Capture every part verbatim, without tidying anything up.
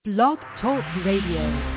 Blog Talk Radio.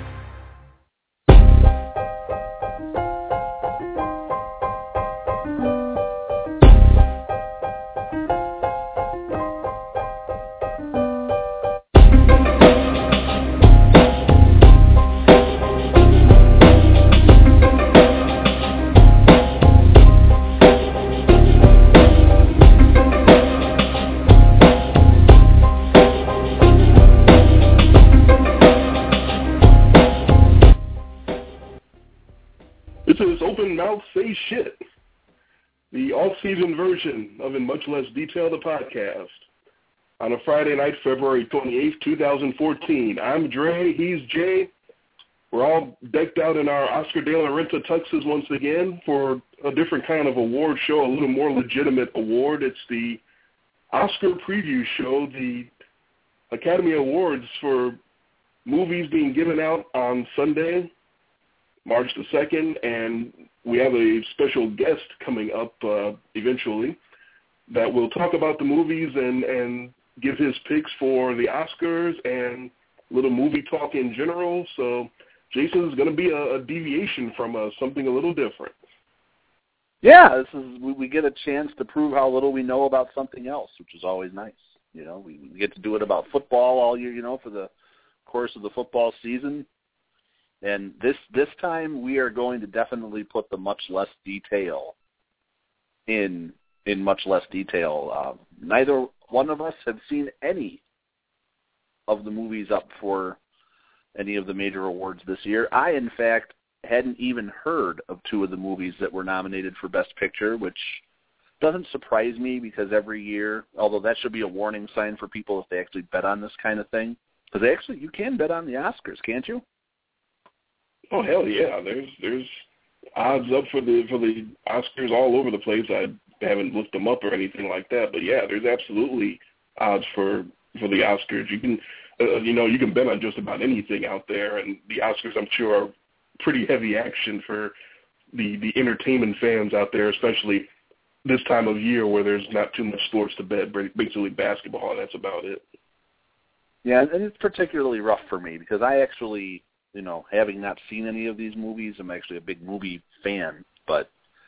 Mouth Say Shit, the off-season version of In Much Less Detail, the podcast, on a Friday night, February twenty-eighth, twenty fourteen. I'm Dre, he's Jay. We're all decked out in our Oscar de la Renta tuxes once again for a different kind of award show, a little more legitimate award. It's the Oscar preview show, the Academy Awards for movies being given out on Sunday, March the second, and we have a special guest coming up uh, eventually that will talk about the movies and, and give his picks for the Oscars and a little movie talk in general. So Jason's going to be a, a deviation from us, something a little different. Yeah, this is we, we get a chance to prove how little we know about something else, which is always nice. You know, we, we get to do it about football all year, you know, for the course of the football season. And this this time we are going to definitely put the much less detail in in much less detail. Uh, neither one of us have seen any of the movies up for any of the major awards this year. I, in fact, hadn't even heard of two of the movies that were nominated for Best Picture, which doesn't surprise me because every year, although that should be a warning sign for people if they actually bet on this kind of thing, because actually you can bet on the Oscars, can't you? Oh hell yeah! There's there's odds up for the for the Oscars all over the place. I haven't looked them up or anything like that, but yeah, there's absolutely odds for for the Oscars. You can uh, you know you can bet on just about anything out there, and the Oscars I'm sure are pretty heavy action for the the entertainment fans out there, especially this time of year where there's not too much sports to bet. Basically basketball, and that's about it. Yeah, and it's particularly rough for me because I actually. You know, having not seen any of these movies, I'm actually a big movie fan, but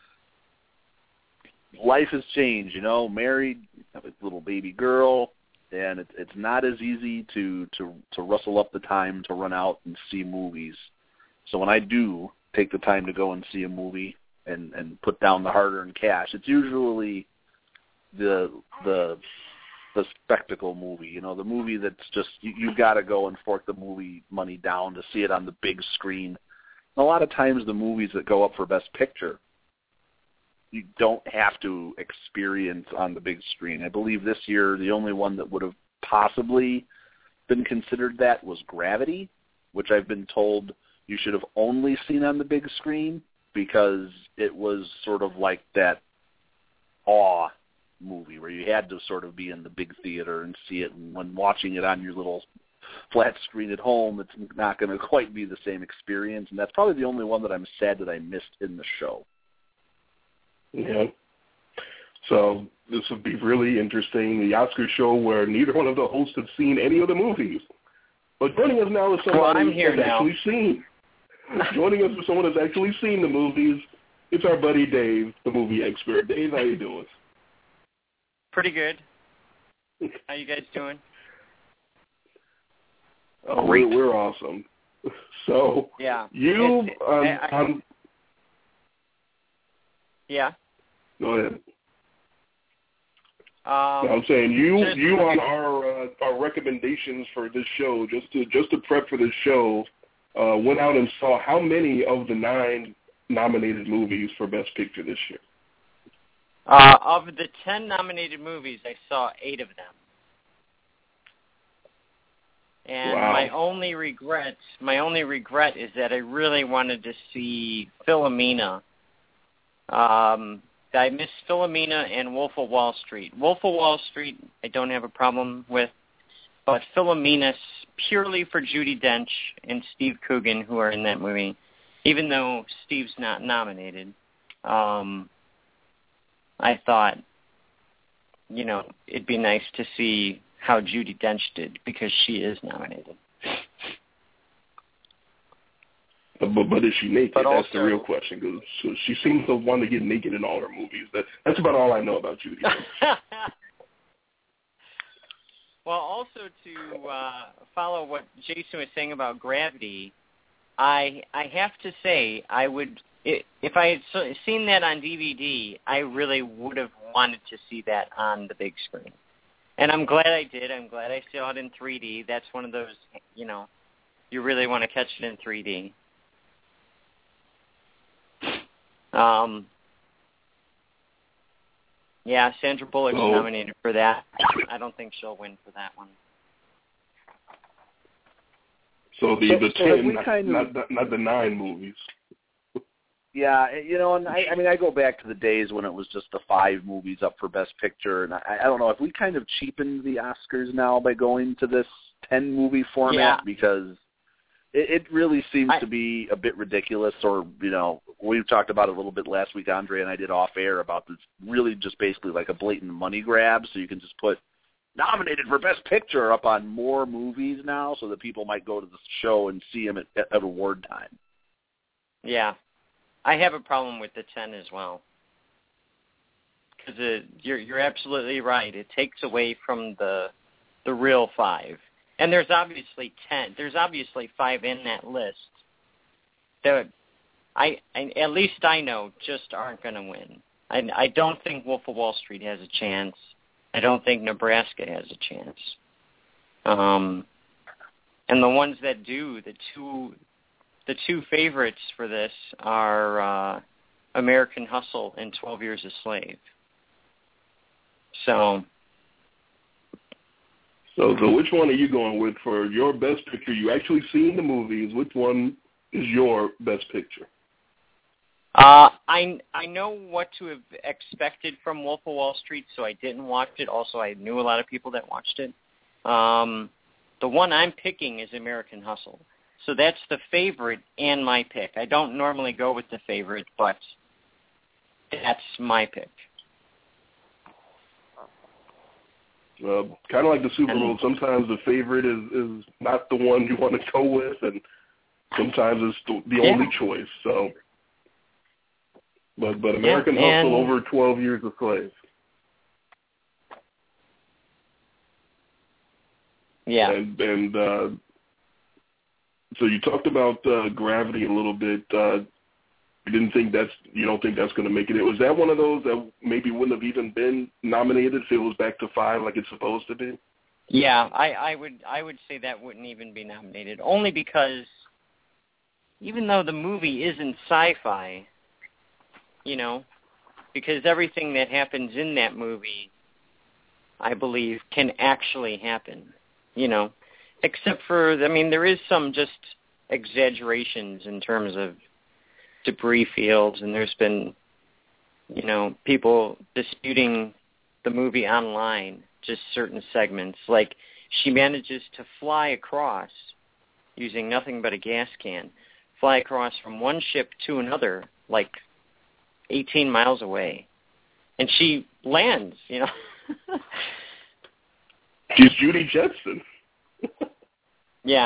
life has changed, you know, married, have a little baby girl, and it, it's not as easy to, to, to rustle up the time to run out and see movies. So when I do take the time to go and see a movie and, and put down the hard-earned cash, it's usually the the the spectacle movie, you know, the movie that's just, you, you got to go and fork the movie money down to see it on the big screen. And a lot of times the movies that go up for Best Picture, you don't have to experience on the big screen. I believe this year the only one that would have possibly been considered that was Gravity, which I've been told you should have only seen on the big screen because it was sort of like that awe movie where you had to sort of be in the big theater and see it, and when watching it on your little flat screen at home, it's not going to quite be the same experience, and that's probably the only one that I'm sad that I missed in the show. Yeah. So this would be really interesting, the Oscar show where neither one of the hosts have seen any of the movies. But joining us now is someone well, I'm here who's now. actually seen. Joining us is someone who's actually seen the movies. It's our buddy Dave, the movie expert. Dave, how you doing? Pretty good. How you guys doing? Oh, we're, we're awesome. So, yeah. you, it, it, um, I, I, um, yeah. Go ahead. Um, no, I'm saying you, just, you on our uh, our recommendations for this show, just to just to prep for this show, uh, went out and saw how many of the nine nominated movies for Best Picture this year. Uh, of the ten nominated movies, I saw eight of them. And wow. my only regret, my only regret is that I really wanted to see Philomena. Um, I missed Philomena and Wolf of Wall Street. Wolf of Wall Street, I don't have a problem with, but Philomena purely for Judi Dench and Steve Coogan, who are in that movie, even though Steve's not nominated. Um, I thought, you know, it'd be nice to see how Judi Dench did, because she is nominated. But, but is she naked? But That's also, the real question. Cause so she seems to want to get naked in all her movies. That, that's about all I know about Judi Dench. Well, also to uh, follow what Jason was saying about Gravity, I I have to say I would, if I had seen that on D V D, I really would have wanted to see that on the big screen. And I'm glad I did. I'm glad I saw it in three D. That's one of those, you know, you really want to catch it in three D. Um, yeah, Sandra Bullock's oh. nominated for that. I don't think she'll win for that one. So the, so, the so ten, we not, kind of, not, the, not the nine movies. Yeah, you know, and I, I mean, I go back to the days when it was just the five movies up for Best Picture, and I, I don't know if we kind of cheapened the Oscars now by going to this ten-movie format, yeah. because it, it really seems I, to be a bit ridiculous, or, you know, we've talked about it a little bit last week, Andre and I did off-air, about this really just basically like a blatant money grab, so you can just put nominated for Best Picture up on more movies now so that people might go to the show and see them at, at award time. Yeah. I have a problem with the ten as well, because you're you're absolutely right. It takes away from the the real five, and there's obviously ten. There's obviously five in that list that I, I at least I know just aren't going to win. I I don't think Wolf of Wall Street has a chance. I don't think Nebraska has a chance. Um, and the ones that do, the two. The two favorites for this are uh, American Hustle and twelve Years a Slave. So, so, so which one are you going with for your best picture? You actually seen the movies. Which one is your best picture? uh, I I know what to have expected from Wolf of Wall Street, so I didn't watch it. Also, I knew a lot of people that watched it. Um, the one I'm picking is American Hustle. So that's the favorite and my pick. I don't normally go with the favorite, but that's my pick. Uh, kind of like the Super Bowl. Sometimes the favorite is, is not the one you want to go with, and sometimes it's the, the yeah. only choice. So, but but American yeah, Hustle and, over twelve Years a Slave. Yeah. And and uh, so you talked about uh, Gravity a little bit. Uh, you didn't think that's you don't think that's going to make it. Was that one of those that maybe wouldn't have even been nominated if it was back to five like it's supposed to be? Yeah, I, I would I would say that wouldn't even be nominated, only because even though the movie isn't sci-fi, you know, because everything that happens in that movie, I believe, can actually happen, you know. Except for, I mean, there is some just exaggerations in terms of debris fields, and there's been, you know, people disputing the movie online, just certain segments. Like, she manages to fly across using nothing but a gas can, fly across from one ship to another, like eighteen miles away. And she lands, you know. She's Judy Jetson. Yeah.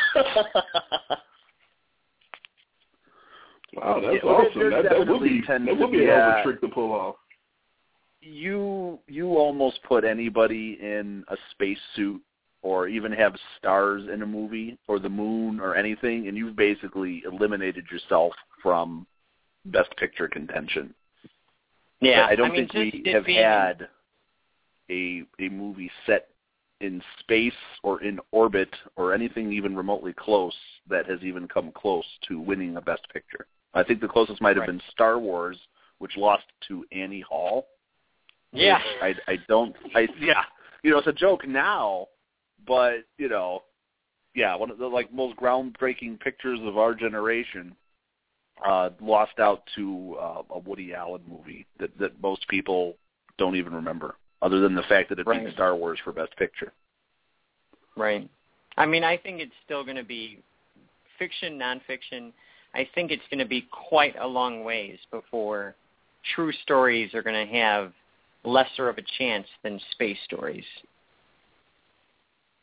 Wow, that's yeah, awesome. That, that would be tend that would be to, a hell of yeah. a trick to pull off. You you almost put anybody in a spacesuit, or even have stars in a movie, or the moon, or anything, and you've basically eliminated yourself from Best Picture contention. Yeah, I don't I mean, think we just have being... had a a movie set in space or in orbit or anything even remotely close that has even come close to winning a Best Picture. I think the closest might have right. been Star Wars, which lost to Annie Hall. Yeah. I, I don't, I, yeah, you know, it's a joke now, but, you know, yeah, one of the, like, most groundbreaking pictures of our generation uh, lost out to uh, a Woody Allen movie that, that most people don't even remember, other than the fact that it right. beat Star Wars for Best Picture. Right. I mean, I think it's still going to be fiction, nonfiction. I think it's going to be quite a long ways before true stories are going to have lesser of a chance than space stories.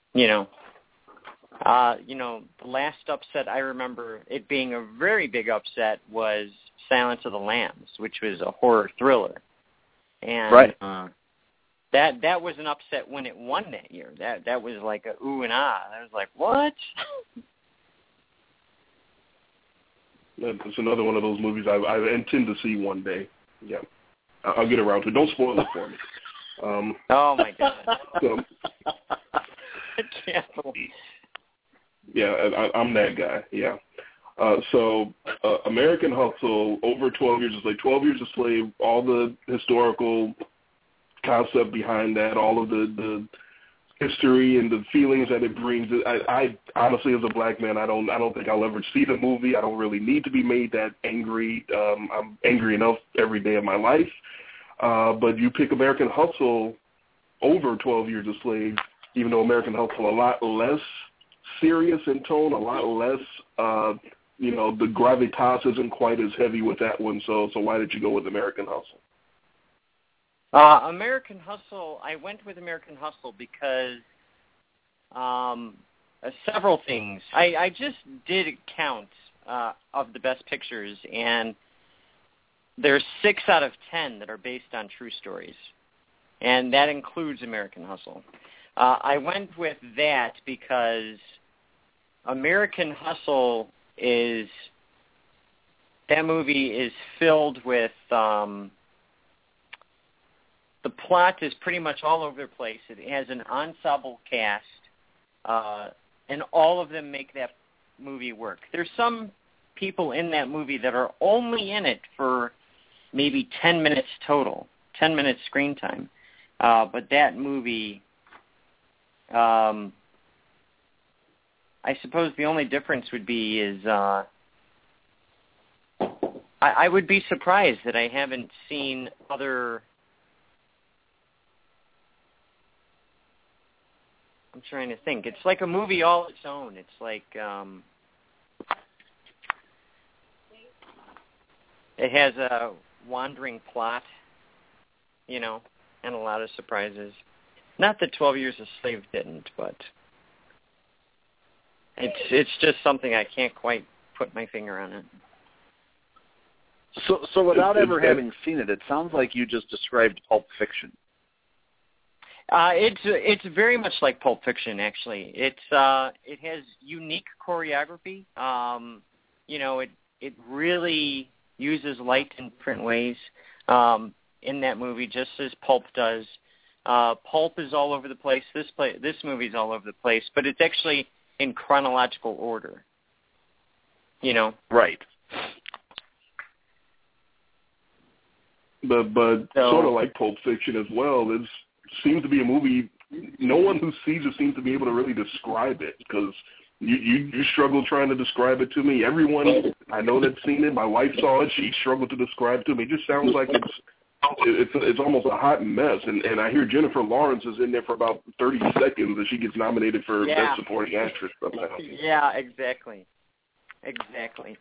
You know, uh, you know, the last upset I remember it being a very big upset was Silence of the Lambs, which was a horror thriller, and right. uh, that that was an upset when it won that year. That that was like a ooh and ah. I was like, what? It's another one of those movies I, I intend to see one day. Yeah, I'll get around to it. Don't spoil it for me. Um, oh my God. So, I can't believe. Yeah, I, I'm that guy. Yeah. Uh, so, uh, American Hustle, over twelve years, it's like twelve Years a Slave. All the historical concept behind that, all of the, the history and the feelings that it brings. I, I honestly, as a black man, I don't, I don't think I'll ever see the movie. I don't really need to be made that angry. Um, I'm angry enough every day of my life. Uh, but you pick American Hustle over twelve Years a Slave, even though American Hustle a lot less serious in tone, a lot less, uh, you know, the gravitas isn't quite as heavy with that one. So, so why did you go with American Hustle? Uh, American Hustle, I went with American Hustle because um, uh, several things. I, I just did a count uh, of the best pictures, and there's six out of ten that are based on true stories, and that includes American Hustle. Uh, I went with that because American Hustle is, that movie is filled with, um, the plot is pretty much all over the place. It has an ensemble cast, uh, and all of them make that movie work. There's some people in that movie that are only in it for maybe ten minutes total, ten minutes screen time. Uh, but that movie, um, I suppose the only difference would be is uh, I, I would be surprised that I haven't seen other. I'm trying to think. It's like a movie all its own. It's like um, it has a wandering plot, you know, and a lot of surprises. Not that twelve Years a Slave didn't, but it's it's just something I can't quite put my finger on it. So, so without ever having seen it, it sounds like you just described Pulp Fiction. Uh, it's it's very much like Pulp Fiction, actually. It's uh, it has unique choreography. Um, you know, it it really uses light in different ways um, in that movie, just as Pulp does. Uh, Pulp is all over the place. This play, this movie's all over the place, but it's actually in chronological order. You know, right? But but so, sort of like Pulp Fiction as well. It seems to be a movie. No one who sees it seems to be able to really describe it, because you, you you struggle trying to describe it to me. Everyone I know that's seen it, my wife saw it. She struggled to describe it to me. It just sounds like it's it's it's almost a hot mess. And and I hear Jennifer Lawrence is in there for about thirty seconds, and she gets nominated for yeah. Best Supporting Actress somehow. Yeah, exactly, exactly,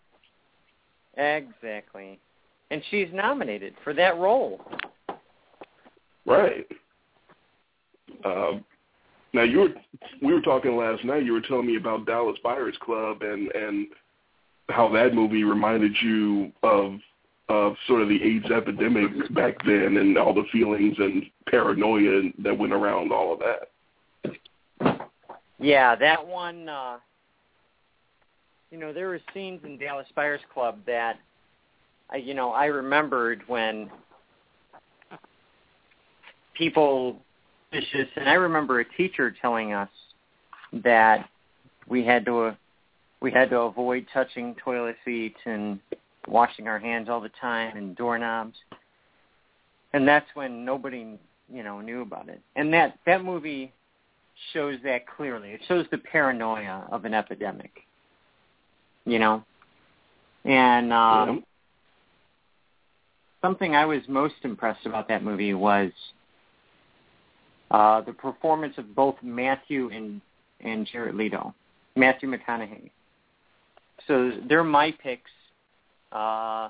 exactly. And she's nominated for that role. Right. Um, now you were we were talking last night. You were telling me about Dallas Buyers Club and and how that movie reminded you of of sort of the AIDS epidemic back then, and all the feelings and paranoia that went around all of that. Yeah, that one. Uh, you know, there were scenes in Dallas Buyers Club that, uh, you know, I remembered when people. And I remember a teacher telling us that we had to uh, we had to avoid touching toilet seats and washing our hands all the time and doorknobs. And that's when nobody, you know, knew about it. And that, that movie shows that clearly. It shows the paranoia of an epidemic, you know. And uh, yeah. something I was most impressed about that movie was Uh, the performance of both Matthew and, and Jared Leto, Matthew McConaughey. So they're my picks. Uh,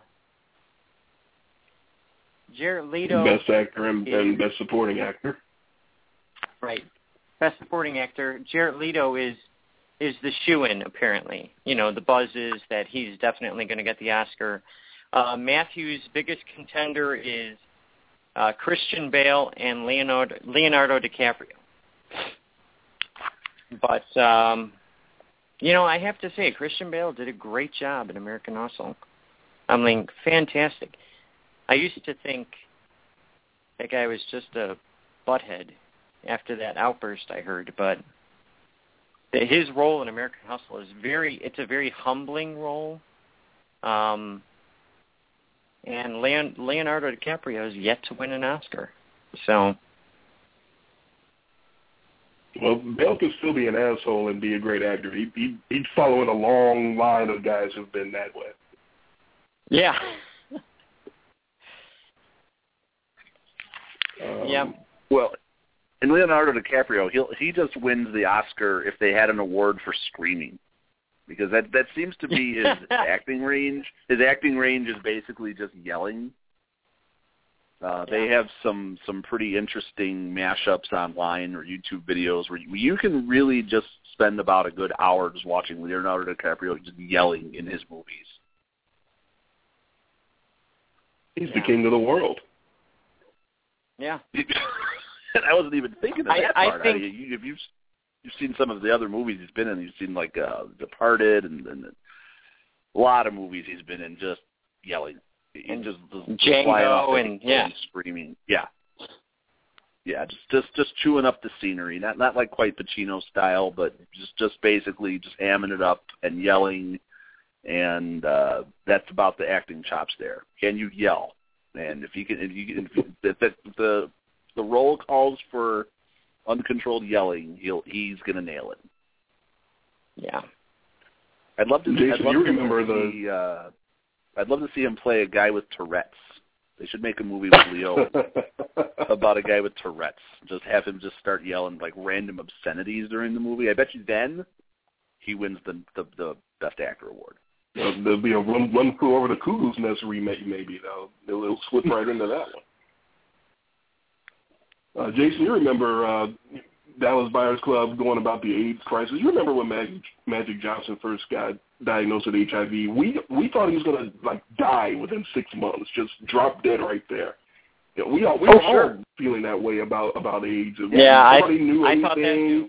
Jared Leto. Best actor and, is, and best supporting actor. Right. Best Supporting Actor, Jared Leto is is the shoo-in, apparently. You know, the buzz is that he's definitely going to get the Oscar. Uh, Matthew's biggest contender is uh, Christian Bale and Leonardo, Leonardo DiCaprio. But, um, you know, I have to say, Christian Bale did a great job in American Hustle. I mean, fantastic. I used to think that guy was just a butthead after that outburst I heard, but his role in American Hustle is very, it's a very humbling role. Um, and Leon, Leonardo DiCaprio is yet to win an Oscar. So. Well, Bale could still be an asshole and be a great actor. He, he, he's following a long line of guys who've been that way. Yeah. um, yeah. Well, and Leonardo DiCaprio, he he just wins the Oscar if they had an award for screaming, because that that seems to be his acting range. His acting range is basically just yelling. Uh, yeah. They have some some pretty interesting mashups online or YouTube videos where you, you can really just spend about a good hour just watching Leonardo DiCaprio just yelling in his movies. He's yeah. the king of the world. Yeah. I wasn't even thinking of that I, part. I think, I, you, if you've you've seen some of the other movies he's been in, you've seen like uh, Departed and, and a lot of movies he's been in, just yelling, and just, just Django and yeah, screaming, yeah, yeah, just just just chewing up the scenery. Not not like quite Pacino style, but just just basically just hamming it up and yelling, and uh, that's about the acting chops there. Can you yell? And if you can, if you if, if the, the the role calls for uncontrolled yelling, he'll he's gonna nail it. Yeah, I'd love to. Jason, I'd love you to remember see, the? Uh, I'd love to see him play a guy with Tourette's. They should make a movie with Leo about a guy with Tourette's. Just have him just start yelling like random obscenities during the movie. I bet you then he wins the the, the Best Actor award. Uh, there'll be a Run, Run Flew Over the Cuckoo's Nest remake, maybe, though. It'll, it'll slip right into that one. Uh, Jason, you remember uh, Dallas Buyers Club going about the AIDS crisis? You remember when Magic, Magic Johnson first got diagnosed with H I V? We we thought he was going to, like, die within six months, just drop dead right there. You know, we all, we oh, were sure. all feeling that way about, about AIDS. Yeah, Nobody I, knew I anything. thought that too.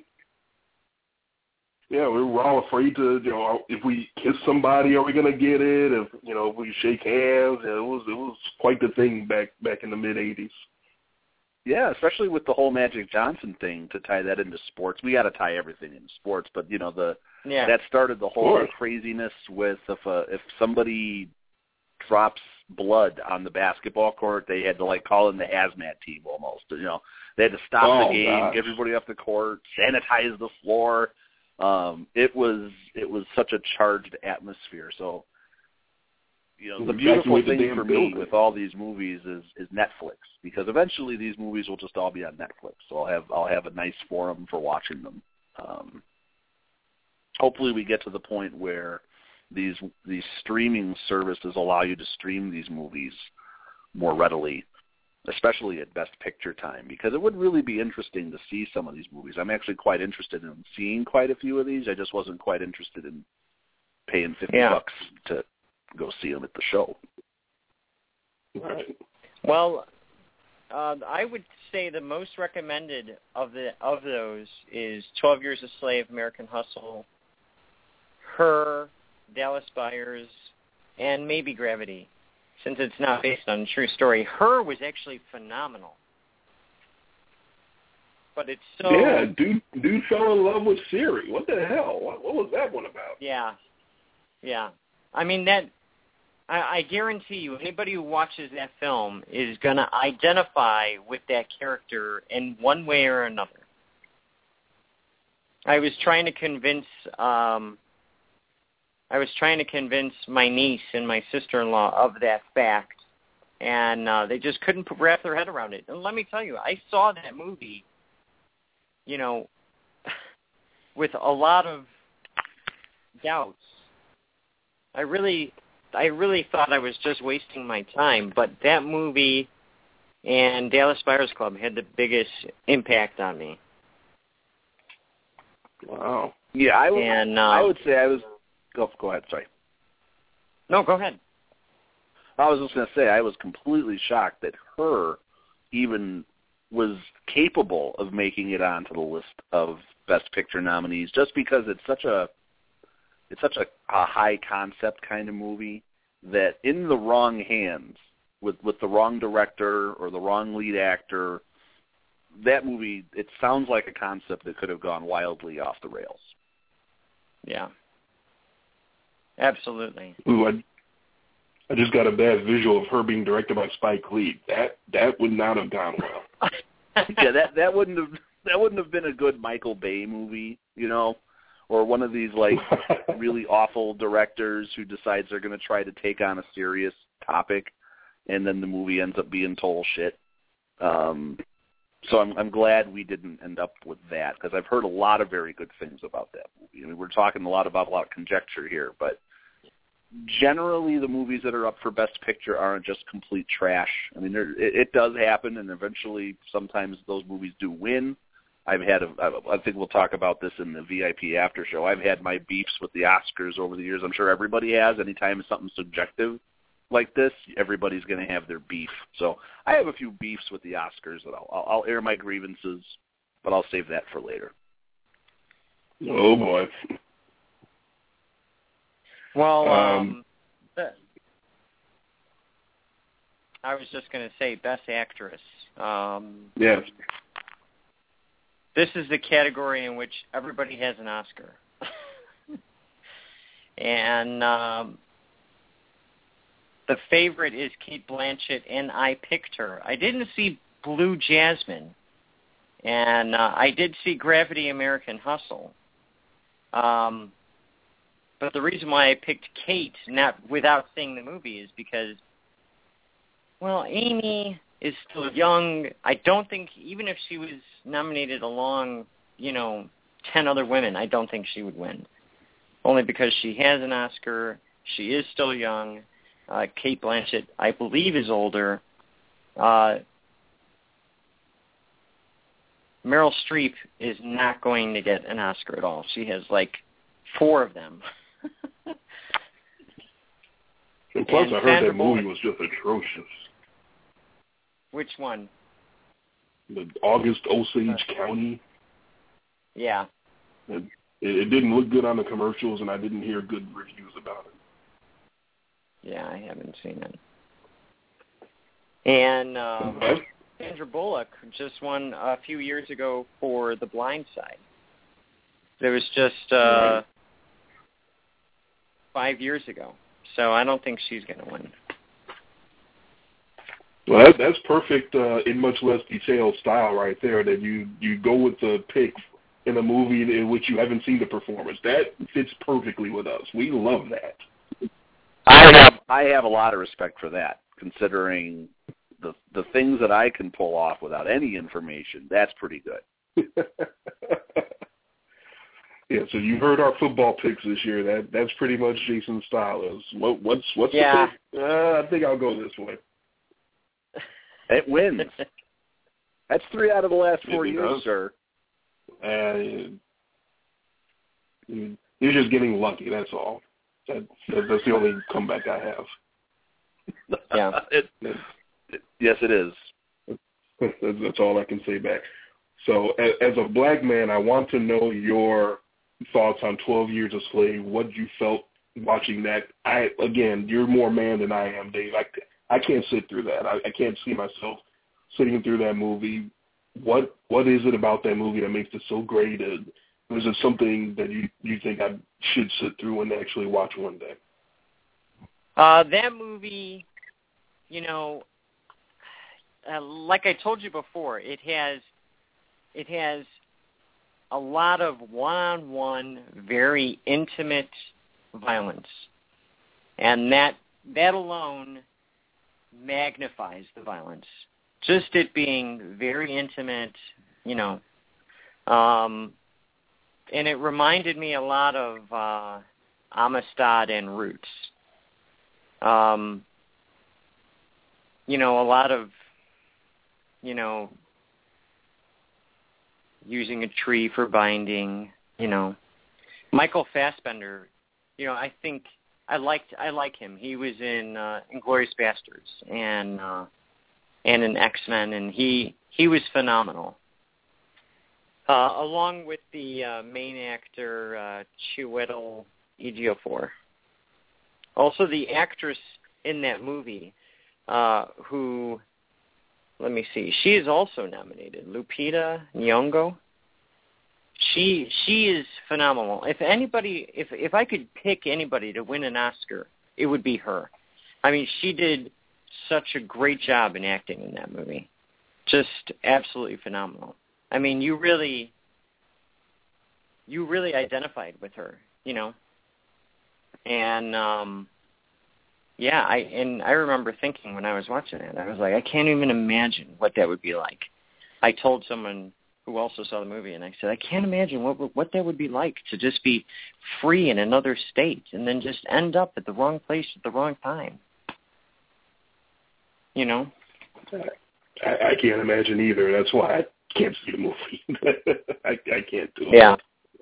Yeah, we were all afraid to, you know, if we kiss somebody, are we going to get it? If, you know, if we shake hands, yeah, it was it was quite the thing back back in the mid eighties. Yeah, especially with the whole Magic Johnson thing, to tie that into sports. We got to tie everything into sports, but you know the yeah. that started the whole craziness with if uh, if somebody drops blood on the basketball court, they had to like call in the hazmat team almost. You know, they had to stop oh, the game, gosh. get everybody off the court, sanitize the floor. Um, it was it was such a charged atmosphere. So, you know, the beautiful Evacuate the thing damn for building. me with all these movies is, is Netflix, because eventually these movies will just all be on Netflix. So I'll have I'll have a nice forum for watching them. Um, hopefully, we get to the point where these these streaming services allow you to stream these movies more readily, especially at Best Picture time, because it would really be interesting to see some of these movies. I'm actually quite interested in seeing quite a few of these. I just wasn't quite interested in paying fifty yeah. bucks to go see them at the show. Right. Well, uh, I would say the most recommended of the of those is twelve Years a Slave, American Hustle, Her, Dallas Buyers, and maybe Gravity, since it's not based on a true story. Her was actually phenomenal. But it's so... Yeah, dude, dude fell in love with Siri. What the hell? What, what was that one about? Yeah. Yeah. I mean, that... I, I guarantee you, anybody who watches that film is going to identify with that character in one way or another. I was trying to convince... Um, I was trying to convince my niece and my sister-in-law of that fact, and uh, they just couldn't wrap their head around it. And let me tell you, I saw that movie, you know, with a lot of doubts. I really, I really thought I was just wasting my time, but that movie and Dallas Buyers Club had the biggest impact on me. Wow. Yeah, I would. And, uh, I would say I was. Go, go ahead. Sorry. No, go ahead. I was just going to say I was completely shocked that her even was capable of making it onto the list of Best Picture nominees, just because it's such a it's such a, a high concept kind of movie that in the wrong hands, with with the wrong director or the wrong lead actor, that movie, it sounds like a concept that could have gone wildly off the rails. Yeah. Absolutely. Ooh, I, I just got a bad visual of her being directed by Spike Lee. That that would not have gone well. yeah, that that wouldn't have that wouldn't have been a good Michael Bay movie, you know, or one of these like really awful directors who decides they're going to try to take on a serious topic, and then the movie ends up being total shit. Um, so I'm I'm glad we didn't end up with that, because I've heard a lot of very good things about that movie. I mean, we're talking a lot about a lot of conjecture here, but generally the movies that are up for Best Picture aren't just complete trash. I mean, there, it, it does happen, and eventually sometimes those movies do win. I've had, a, I think we'll talk about this in the V I P after show. I've had my beefs with the Oscars over the years. I'm sure everybody has. Anytime it's something subjective like this, everybody's going to have their beef. So I have a few beefs with the Oscars that I'll, I'll, I'll air my grievances, but I'll save that for later. Oh, boy. Well, um, Um, the, I was just going to say Best Actress. Um, Yes. This is the category in which everybody has an Oscar. and um, the favorite is Cate Blanchett, and I picked her. I didn't see Blue Jasmine, and uh, I did see Gravity American Hustle. Um, but the reason why I picked Kate, not without seeing the movie, is because, well, Amy is still young. I don't think, even if she was nominated along, you know, ten other women, I don't think she would win. Only because she has an Oscar, she is still young. Uh, Cate Blanchett, I believe, is older. Uh, Meryl Streep is not going to get an Oscar at all. She has, like, four of them. And plus, and I heard Sandra that movie Bullock. was just atrocious. Which one? The August Osage County. Yeah. It, it didn't look good on the commercials, and I didn't hear good reviews about it. Yeah, I haven't seen it. And um, Okay. Sandra Bullock just won a few years ago for The Blind Side. There was just uh, Right. five years ago. So I don't think she's going to win. Well, that, that's perfect uh, in much less detailed style right there, that you, you go with the pick in a movie in which you haven't seen the performance. That fits perfectly with us. We love that. I have I have a lot of respect for that, considering the the things that I can pull off without any information. That's pretty good. Yeah, so you heard our football picks this year. That that's pretty much Jason's style. Is what what's what's Yeah. the pick? Uh, I think I'll go this way. It wins. That's three out of the last four It years, does. sir. Uh, you're just getting lucky. That's all. That, that that's the only comeback I have. Yeah. it, it, yes, it is. That's, that's all I can say back. So, as, as a black man, I want to know your thoughts on twelve Years a Slave. What you felt watching that? I again, you're more man than I am, Dave. I, I can't sit through that. I, I can't see myself sitting through that movie. What what is it about that movie that makes it so great? And is it something that you, you think I should sit through and actually watch one day? Uh, that movie, you know, uh, like I told you before, it has it has a lot of one-on-one, very intimate violence, and that that alone magnifies the violence. Just it being very intimate, you know, um, and it reminded me a lot of uh, Amistad and Roots. Um, you know, a lot of, you know, using a tree for binding, You know, Michael Fassbender. You know, I think I liked I like him. He was in uh, Inglourious Bastards and uh, and in X-Men, and he he was phenomenal. Uh, along with the uh, main actor uh, Chiwetel Ejiofor. Also, the actress in that movie, uh, who, let me see, she is also nominated, Lupita Nyong'o. She she is phenomenal. If anybody, if if I could pick anybody to win an Oscar, it would be her. I mean, she did such a great job in acting in that movie. Just absolutely phenomenal. I mean, you really, you really identified with her, you know. And um, yeah, I and I remember thinking when I was watching it, I was like, I can't even imagine what that would be like. I told someone who also saw the movie, and I said, I can't imagine what what that would be like to just be free in another state and then just end up at the wrong place at the wrong time. You know? I, I can't imagine either. That's why I can't see the movie. I, I can't do it. Yeah.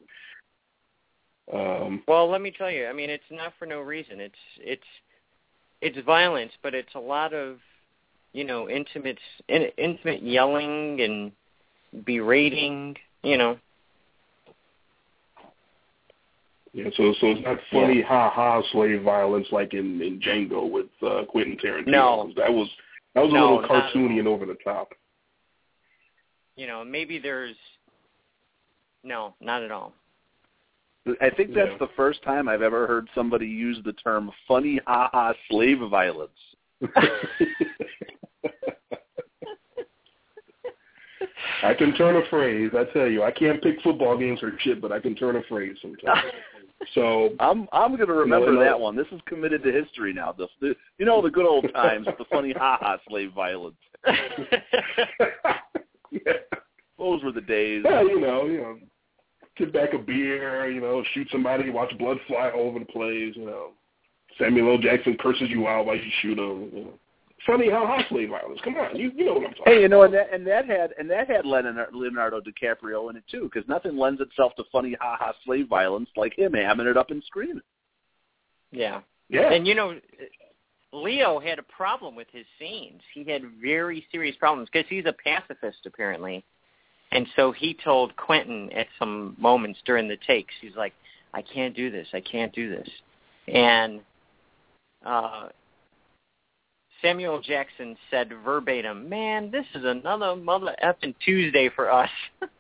Um, well, let me tell you. I mean, it's not for no reason. It's it's it's violence, but it's a lot of, you know, intimate in, intimate yelling and berating. You know. Yeah. So so it's not funny, yeah. ha ha slave violence like in, in Django with uh, Quentin Tarantino. No. That was that was a no, little cartoony and over the top. You know, maybe there's no, not at all. I think that's yeah. the first time I've ever heard somebody use the term funny ha-ha slave violence. I can turn a phrase, I tell you. I can't pick football games or shit, but I can turn a phrase sometimes. So I'm I'm going to remember you know, that one. This is committed to history now. The, the, you know, the good old times with the funny ha-ha slave violence. yeah. Those were the days. Yeah, you know, you know. Get back a beer, you know, shoot somebody, watch blood fly all over the place, you know. Samuel L. Jackson curses you out while you shoot him. You know. Funny how hot slave violence. Come on, you you know what I'm talking about. Hey, you know, and that and that had and that had Leonardo DiCaprio in it too, because nothing lends itself to funny ha ha slave violence like him hamming it up and screaming. Yeah, yeah. And you know, Leo had a problem with his scenes. He had very serious problems because he's a pacifist apparently. And so he told Quentin at some moments during the takes, he's like, I can't do this, I can't do this. And uh, Samuel Jackson said verbatim, man, this is another mother effing Tuesday for us.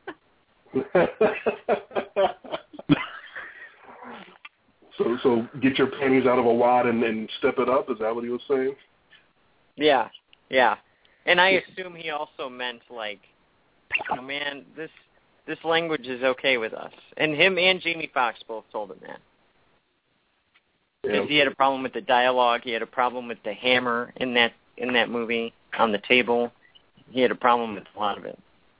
so so get your panties out of a wad and then step it up, is that what he was saying? Yeah, yeah. And I assume he also meant like, oh, man, this this language is okay with us. And him and Jamie Foxx both told him that. Because Yeah. he had a problem with the dialogue. He had a problem with the hammer in that in that movie on the table. He had a problem with a lot of it.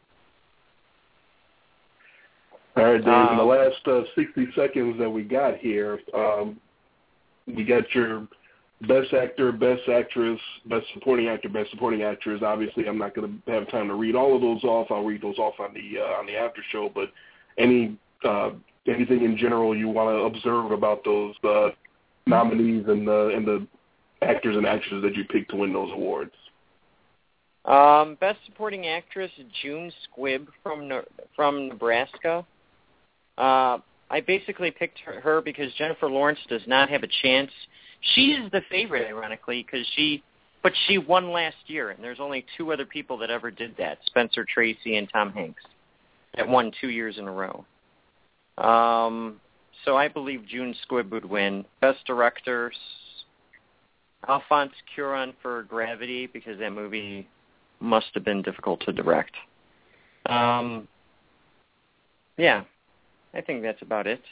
All right, Dave, in the Um, last uh, sixty seconds that we got here, um, we got your Best Actor, Best Actress, Best Supporting Actor, Best Supporting Actress. Obviously, I'm not going to have time to read all of those off. I'll read those off on the uh, on the after show. But any uh, anything in general you want to observe about those uh, nominees and the and the actors and actresses that you picked to win those awards? Um, Best Supporting Actress, June Squibb from Ne- from Nebraska. Uh, I basically picked her, her because Jennifer Lawrence does not have a chance. She is the favorite, ironically, because she, but she won last year, and there's only two other people that ever did that: Spencer Tracy and Tom Hanks, that won two years in a row. Um, so I believe June Squibb would win. Best Director, Alphonse Cuarón for Gravity, because that movie must have been difficult to direct. Um, yeah, I think that's about it.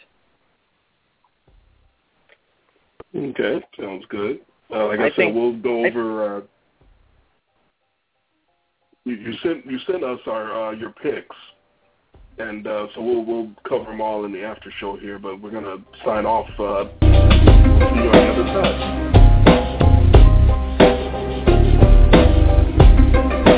Okay, sounds good. Uh, like I, I said, think, we'll go I, over. Uh, you, you sent you sent us our uh, your picks, and uh, so we'll we'll cover them all in the after show here. But we're gonna sign off. Uh, see you on the other side.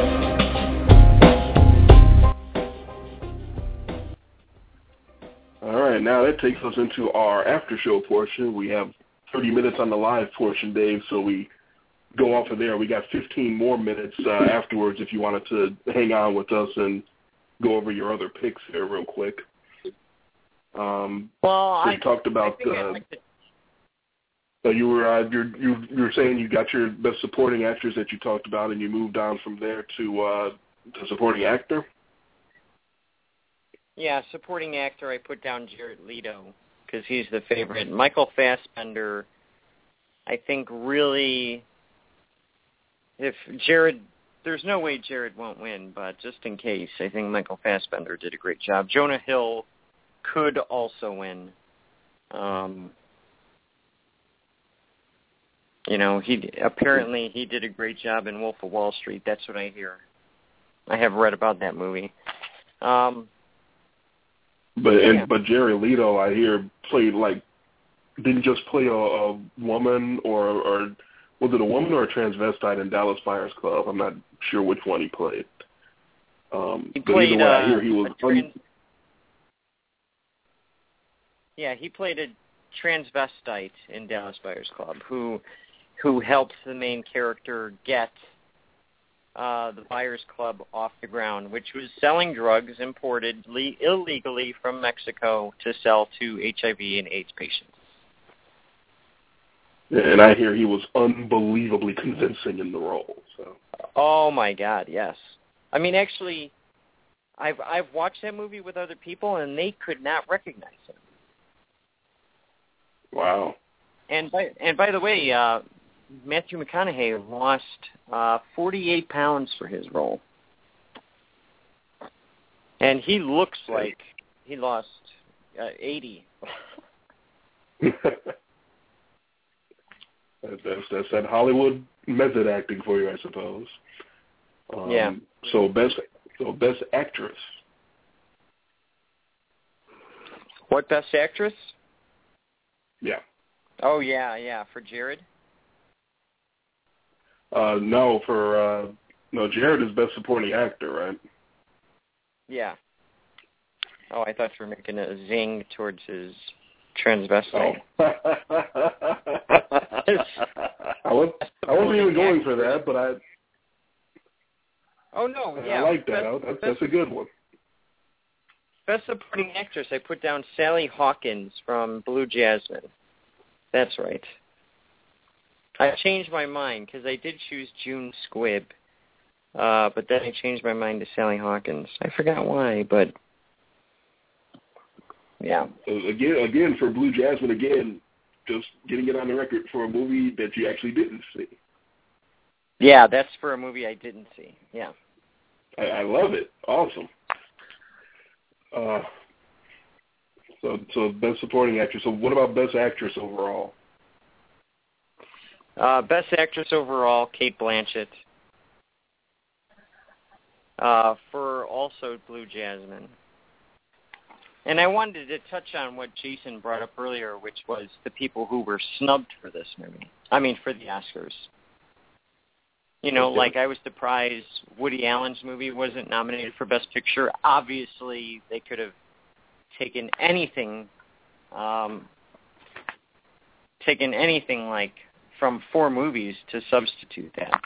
All right, now that takes us into our after show portion. We have thirty minutes on the live portion, Dave, so we go off of there. We got fifteen more minutes uh, afterwards if you wanted to hang on with us and go over your other picks here real quick. Um, well, so I you talked about I think uh, I'd like to... so you were uh, you're, you you were saying you got your best supporting actress that you talked about, and you moved on from there to uh, to supporting actor. Yeah, supporting actor, I put down Jared Leto because he's the favorite. Michael Fassbender, I think really, if Jared, there's no way Jared won't win, but just in case, I think Michael Fassbender did a great job. Jonah Hill could also win. Um, you know, he apparently he did a great job in Wolf of Wall Street. That's what I hear. I have read about that movie. Um, But and yeah. but Jared Leto, I hear, played like didn't just play a, a woman or or was it a woman or a transvestite in Dallas Buyers Club? I'm not sure which one he played. Um, he but played. either way, Uh, I hear he was. a trans- yeah, he played a transvestite in Dallas Buyers Club who who helps the main character get Uh, the Buyers Club off the ground, which was selling drugs imported le- illegally from Mexico to sell to H I V and AIDS patients. And I hear he was unbelievably convincing in the role. So. Oh my God, yes. I mean, actually, I've I've watched that movie with other people, and they could not recognize him. Wow. And by and by the way, uh, Matthew McConaughey lost uh, forty-eight pounds for his role. And he looks like he lost uh, eighty. that's, that's that Hollywood method acting for you, I suppose. Um, yeah. So best, so best actress. What best actress? Yeah. Oh, yeah, yeah, for Jared? Uh, no, for uh, no, Jared is best supporting actor, right? Yeah. Oh, I thought you were making a zing towards his transvestite. Oh. I, was, I wasn't even going for that, but I. Oh no, yeah. I like that. Best, That's, best, that's a good one. Best supporting actress, I put down Sally Hawkins from Blue Jasmine. That's right. I changed my mind because I did choose June Squibb, uh, but then I changed my mind to Sally Hawkins. I forgot why, but yeah. Again, again for Blue Jasmine, again, just getting it on the record for a movie that you actually didn't see. Yeah, that's for a movie I didn't see. Yeah. I, I love it. Awesome. Uh, so, so best supporting actress. So, what about best actress overall? Uh, best actress overall, Cate Blanchett. Uh, for also Blue Jasmine. And I wanted to touch on what Jason brought up earlier, which was the people who were snubbed for this movie. I mean, for the Oscars. You know, like I was surprised Woody Allen's movie wasn't nominated for Best Picture. Obviously, they could have taken anything, um, taken anything like from four movies to substitute that.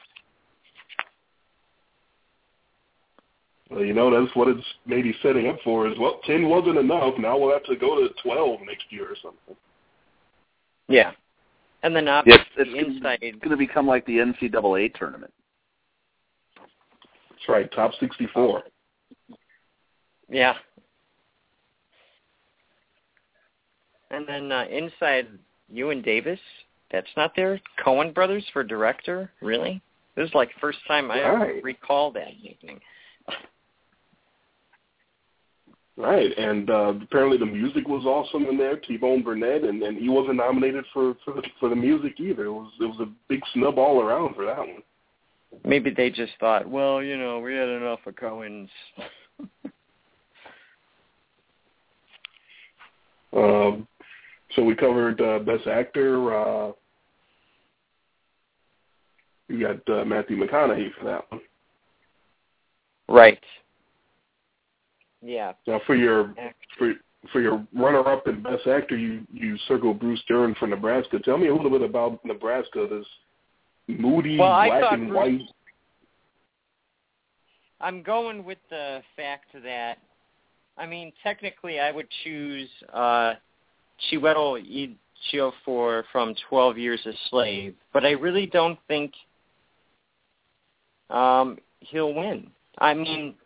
Well, you know, that's what it's maybe setting up for is, well, ten wasn't enough. Now we'll have to go to twelve next year or something. Yeah. And then obviously it's, it's inside... It's going to become like the N C double A tournament. That's right, top sixty-four. Yeah. And then uh, inside Ewan Davis, that's not there? Coen Brothers for director? Really? This is like the first time I right. recall that evening. Right, and uh, apparently the music was awesome in there, T-Bone Burnett, and, and he wasn't nominated for, for, the, for the music either. It was it was a big snub all around for that one. Maybe they just thought, well, you know, we had enough of Coens. um, so we covered uh, Best Actor. Uh, you got uh, Matthew McConaughey for that one. Right. Yeah. Now for your for for your runner-up and best actor, you you circled Bruce Dern for Nebraska. Tell me a little bit about Nebraska. This moody well, black and Bruce, white. I'm going with the fact that, I mean, technically, I would choose uh, Chiwetel Ejiofor from twelve Years a Slave, but I really don't think um, he'll win. I mean,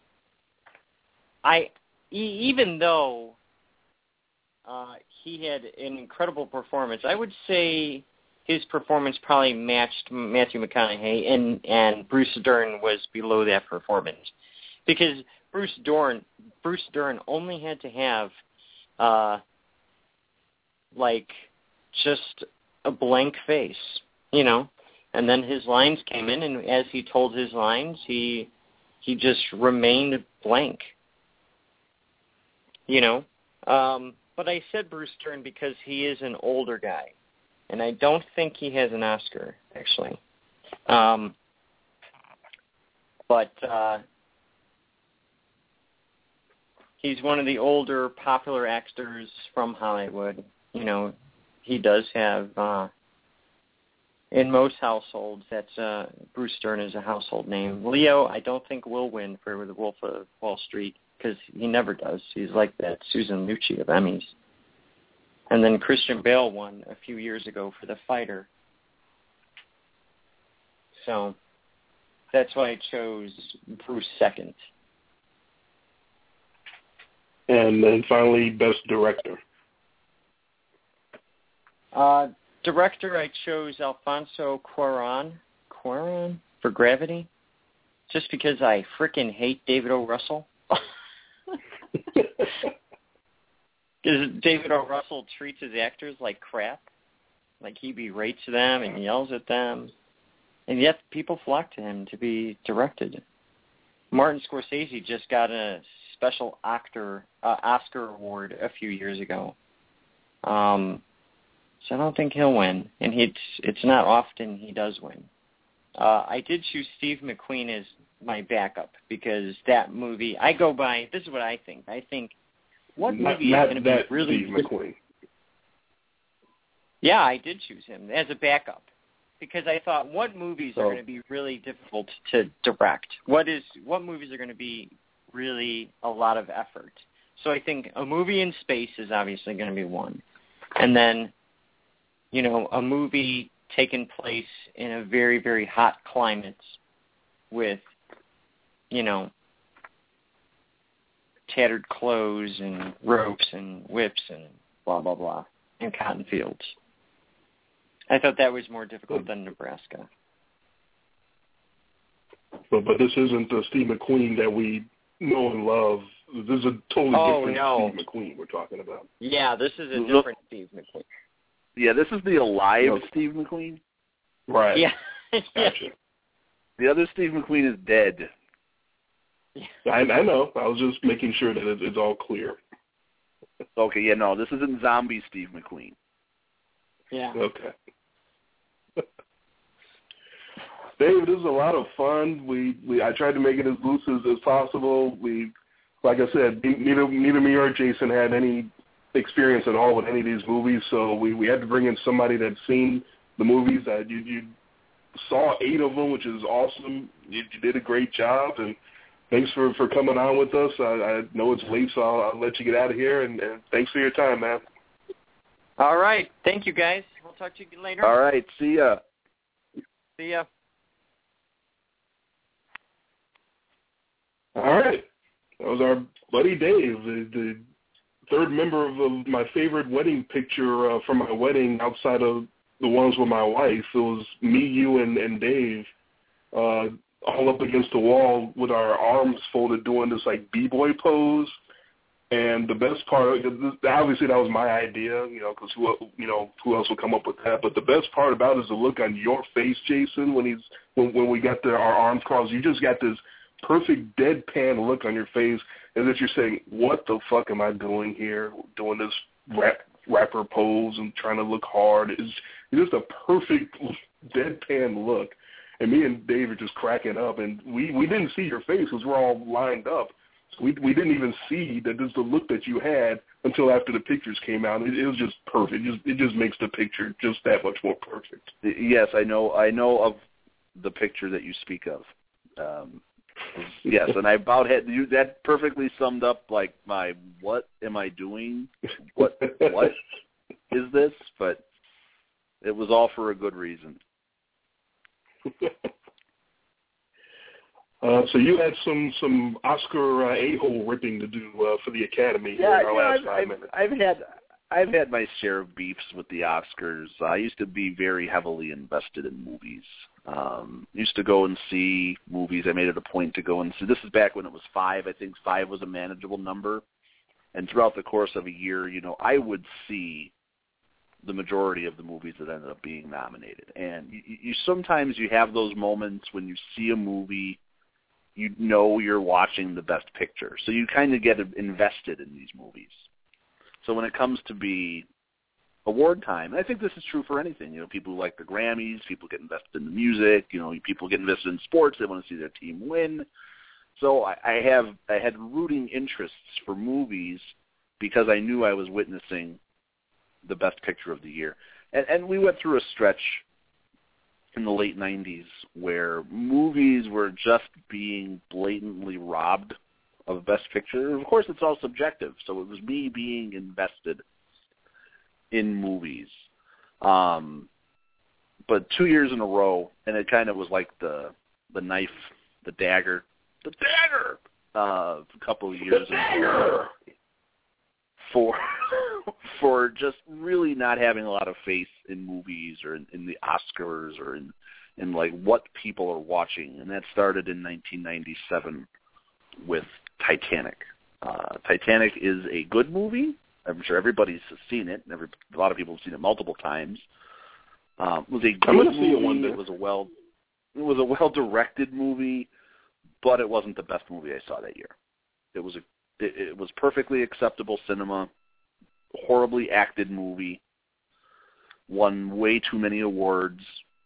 I e- even though uh, he had an incredible performance, I would say his performance probably matched Matthew McConaughey, and, and Bruce Dern was below that performance. Because Bruce Dern, Bruce Dern only had to have, uh, like, just a blank face, you know, and then his lines came in, and as he told his lines, he he just remained blank, you know. Um, but I said Bruce Dern because he is an older guy, and I don't think he has an Oscar, actually. Um, but uh, he's one of the older popular actors from Hollywood. You know, he does have, uh, in most households, that's uh, Bruce Dern is a household name. Leo, I don't think will win for The Wolf of Wall Street because he never does. He's like that Susan Lucci of Emmys. And then Christian Bale won a few years ago for The Fighter. So that's why I chose Bruce second. And then finally, Best Director. Uh, director, I chose Alfonso Cuarón, Cuarón for Gravity, just because I frickin' hate David O. Russell. Because David O. Russell treats his actors like crap. Like he berates them and yells at them. And yet people flock to him to be directed. Martin Scorsese just got a special actor, uh, Oscar award a few years ago. Um, so I don't think he'll win. And he, it's, it's not often he does win. Uh, I did choose Steve McQueen as my backup because that movie, I go by, this is what I think. I think, what movie not, is going to be really... Steve McQueen. Yeah, I did choose him as a backup because I thought, what movies so, are going to be really difficult to direct? What is what movies are going to be really a lot of effort? So I think a movie in space is obviously going to be one. And then, you know, a movie taking place in a very, very hot climate with, you know, tattered clothes and ropes and whips and blah, blah, blah, and cotton fields. I thought that was more difficult than Nebraska. But, but this isn't the Steve McQueen that we know and love. This is a totally oh, different no. Steve McQueen we're talking about. Yeah, this is a different Steve McQueen. Yeah, this is the alive no. Steve McQueen. Right. Yeah. Gotcha. The other Steve McQueen is dead. I, I know. I was just making sure that it, it's all clear. Okay, yeah, no, this isn't zombie Steve McQueen. Yeah. Okay. Dave, this is a lot of fun. We, we I tried to make it as loose as, as possible. We, like I said, neither neither me or Jason had any experience at all with any of these movies, so we, we had to bring in somebody that's seen the movies. Uh, you, you saw eight of them, which is awesome. You, you did a great job, and thanks for, for coming on with us. I, I know it's late, so I'll, I'll let you get out of here, and, and thanks for your time, man. All right. Thank you, guys. We'll talk to you later. All right. See ya. See ya. All right. That was our buddy Dave, the, the third member of, of my favorite wedding picture uh, from my wedding outside of the ones with my wife. It was me, you, and, and Dave uh, all up against the wall with our arms folded doing this, like, b-boy pose. And the best part, obviously that was my idea, you know, because who, you know, who else would come up with that? But the best part about it is the look on your face, Jason, when he's when, when we got the, our arms crossed. You just got this perfect deadpan look on your face as if you're saying, what the fuck am I doing here, doing this rap, rapper pose and trying to look hard. It's, it's just a perfect deadpan look. And me and Dave are just cracking up. And we, we didn't see your face because we're all lined up. We we didn't even see that this is the look that you had until after the pictures came out. It, it was just perfect. It just, it just makes the picture just that much more perfect. Yes, I know. I know of the picture that you speak of. Um, yes, and I about had you. That perfectly summed up like my what am I doing? What what is this? But it was all for a good reason. Uh, so you had some some Oscar uh, a-hole ripping to do uh, for the Academy. Yeah, in our you know, last I've, five I've, minutes. I've had I've had my share of beefs with the Oscars. I used to be very heavily invested in movies. Um, used to go and see movies. I made it a point to go and see. This is back when it was five. I think five was a manageable number. And throughout the course of a year, you know, I would see the majority of the movies that ended up being nominated. And you, you sometimes you have those moments when you see a movie, you know you're watching the best picture. So you kind of get invested in these movies. So when it comes to be award time, and I think this is true for anything, you know, people who like the Grammys, people get invested in the music, you know, people get invested in sports, they want to see their team win. So I, I have I had rooting interests for movies because I knew I was witnessing the best picture of the year. And, and we went through a stretch in the late nineties where movies were just being blatantly robbed of Best Picture. Of course, it's all subjective, so it was me being invested in movies. Um, but two years in a row, and it kind of was like the the knife, the dagger, the dagger, uh, a couple of years the dagger! for for just really not having a lot of faith in movies or in, in the Oscars or in, in like what people are watching. And that started in nineteen ninety-seven with Titanic. Uh, Titanic is a good movie. I'm sure everybody's seen it. Every, a lot of people have seen it multiple times. Um, it was a good movie. It, one day. it was a well, it was a well-directed movie, but it wasn't the best movie I saw that year. It was a, it, it was perfectly acceptable cinema, horribly acted movie, won way too many awards.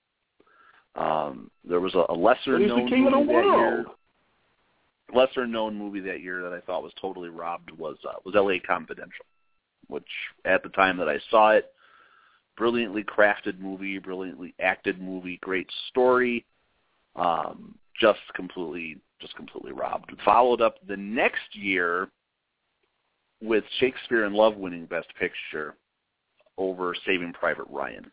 Um, there was a, a lesser-known movie that year. Lesser-known movie that year that I thought was totally robbed was uh, was L A Confidential, which at the time that I saw it, brilliantly crafted movie, brilliantly acted movie, great story, um, just completely just completely robbed. Followed up the next year with Shakespeare in Love winning Best Picture over Saving Private Ryan,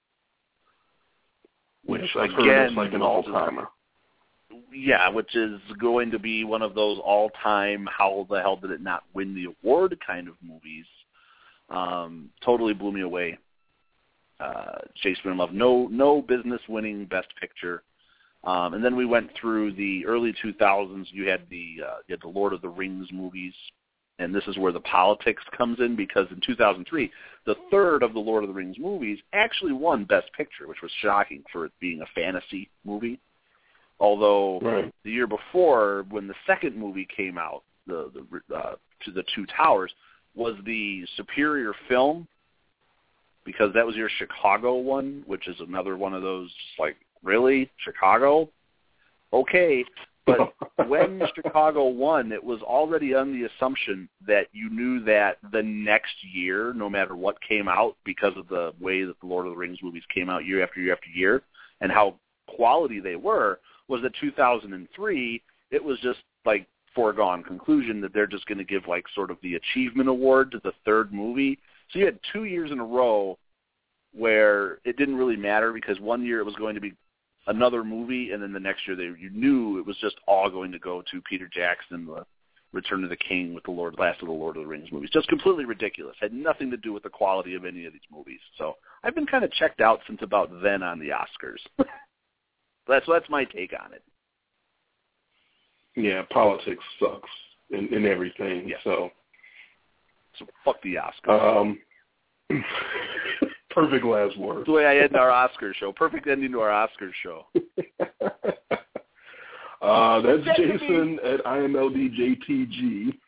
which yes, again is like an all-timer. Yeah, which is going to be one of those all-time how the hell did it not win the award kind of movies. Um, totally blew me away. Uh, Shakespeare in Love, no no business winning Best Picture. Um, and then we went through the early two thousands. You had the uh, you had the Lord of the Rings movies, and this is where the politics comes in because in two thousand three, the third of the Lord of the Rings movies actually won Best Picture, which was shocking for it being a fantasy movie. Although right. the year before, when the second movie came out, the the uh, to the Two Towers, was the superior film because that was your Chicago one, which is another one of those like really Chicago, okay. But when Chicago won, it was already on the assumption that you knew that the next year, no matter what came out, because of the way that the Lord of the Rings movies came out year after year after year, and how quality they were. Was that two thousand three, it was just like foregone conclusion that they're just going to give like sort of the achievement award to the third movie. So you had two years in a row where it didn't really matter because one year it was going to be another movie, and then the next year they you knew it was just all going to go to Peter Jackson, the Return of the King with the Lord, last of the Lord of the Rings movies. Just completely ridiculous. Had nothing to do with the quality of any of these movies. So I've been kind of checked out since about then on the Oscars. That's that's my take on it. Yeah, politics sucks in, in everything. Yeah. So, so fuck the Oscars. Um, perfect last word. That's the way I end our Oscars show. Perfect ending to our Oscars show. uh, that's Jason at I M L D J T G.